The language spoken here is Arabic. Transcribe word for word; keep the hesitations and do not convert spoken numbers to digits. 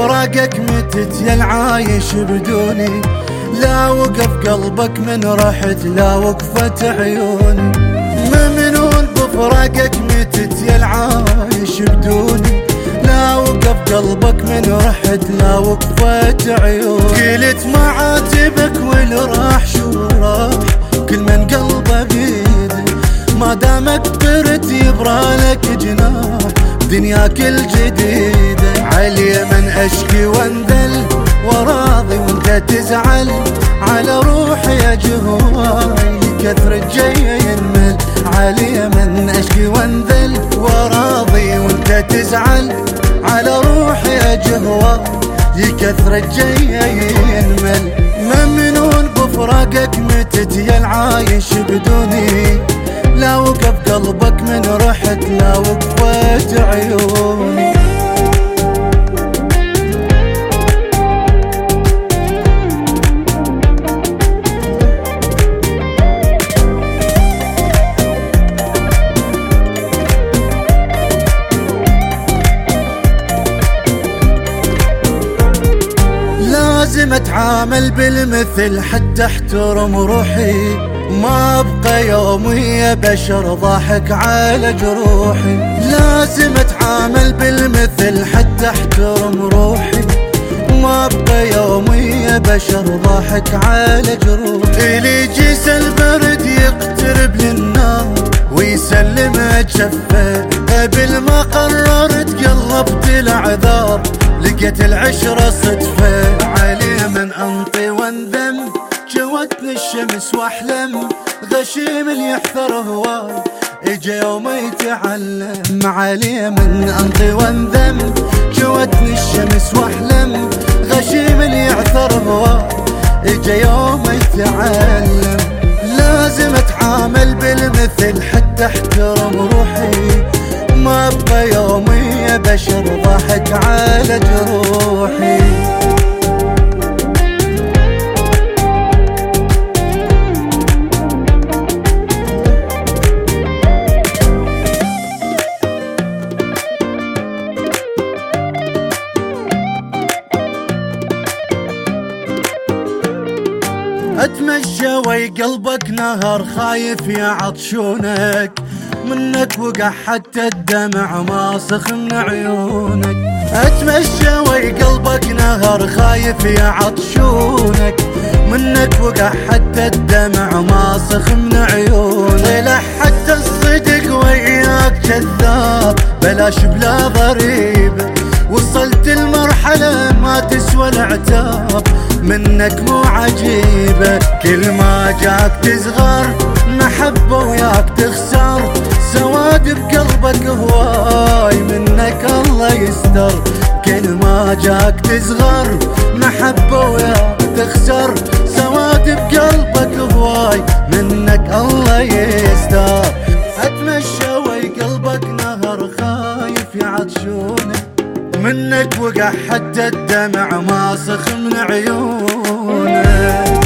بفراقك متت يا العايش بدوني، لا وقف قلبك من رحت لا وقفت عيوني. ممنون بفراقك متت يا العايش بدوني، لا وقف قلبك من رحت لا وقفت عيوني. قلت معاتبك واللي راح شو راح، كل من قلبه بيده ما دامك برد يبرالك جناح دنياك الجديدة. علي من اشكي وانذل وراضي وانت تزعل، على روحي يا جهواي كثر الجاي ينمل. علي من اشكي وانذل وراضي وانت تزعل، على روحي يا جهواي كثر الجاي ينمل. ممنون بفراقك متت يا العايش بدوني، لا وقف قلبك من رحت لا وقفت عيوني. لازم اتعامل بالمثل حتى احترم روحي، ما ابقى يومي يا بشر ضاحك على جروحي. لازم اتعامل بالمثل حتى احترم روحي، ما ابقى يومي يا بشر ضاحك على جروحي. اللي جيس البرد يقترب للنار ويسلم جفه، قبل ما قررت قلبت الاعذار لقيت العشرة صدفة. علي من انطي وانذم جوتني الشمس واحلم، غشيم اللي يحذر هواي اجا يوم يتعلم. علي من انطي وانذم جوتني الشمس واحلم، غشيم اللي يعثر هواي اجا يوم يتعلم. لازم اتعامل بالمثل حتى احترم روحي، ما ابقى يومي يا بشر ضاحك على جروحي. اتمشى وي قلبك نهر خايف يا عطشونك، منك وقع حتى الدمع ماسخ من عيونك. اتمشى وي قلبك نهر خايف يا عطشونك، منك وقع حتى الدمع ماسخ من عيونك. طلع حتى الصدق وياك كذاب بلاش بلا ضريبة، وصلت المرحلة ما تسوى العتاب منك مو عجيبة. كل ما جاك تصغر محبة وياك تخسر، سواد بقلبك هواي منك الله يستر. كل ما جاك تصغر محبة وياك تخسر، سواد بقلبك هواي منك الله يستر. اتمشى وي قلبك نهر خايف يعطشونك، منك وقع حتى الدمع ماسخ من عيونك.